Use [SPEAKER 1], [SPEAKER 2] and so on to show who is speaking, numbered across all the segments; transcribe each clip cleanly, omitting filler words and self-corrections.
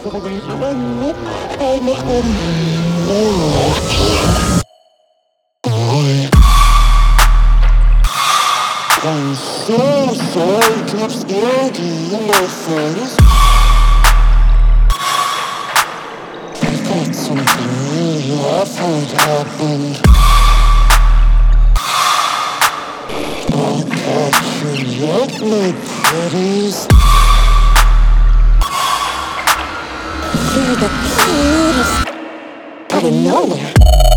[SPEAKER 1] I'm so sorry, keep scared in my face. But something really awful happened. Oh, can't you look, my pretties? You're the cutest out of nowhere.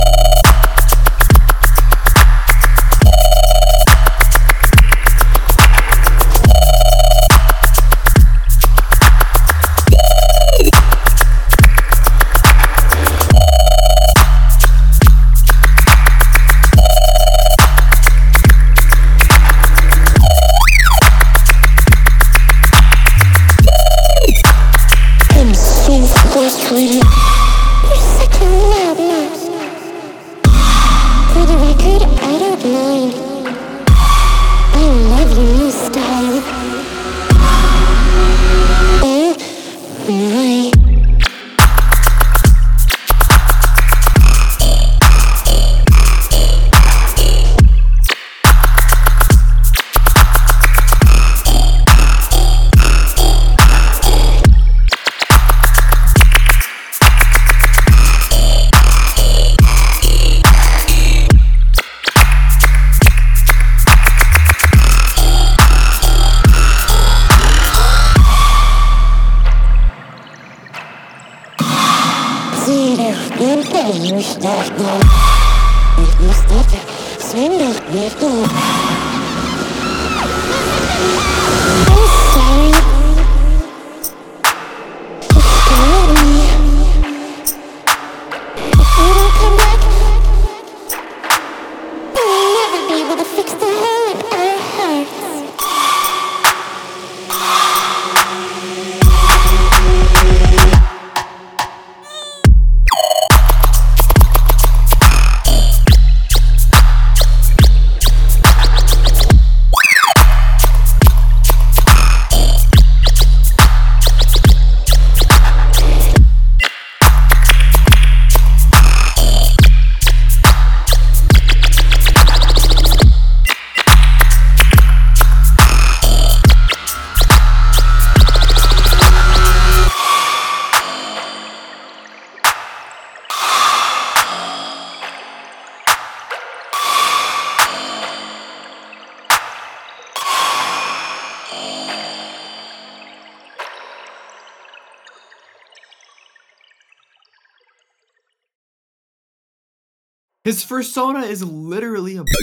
[SPEAKER 1] I'm so frustrated. You're such a loud mouse. For the record, I don't mind. I love your new style. Oh my. Зелень, не боюсь давно. Не стать свиньей нету. I'm sorry. You scared me. If you don't come back, we'll never be able to fix the hole in our hearts.
[SPEAKER 2] His persona is literally a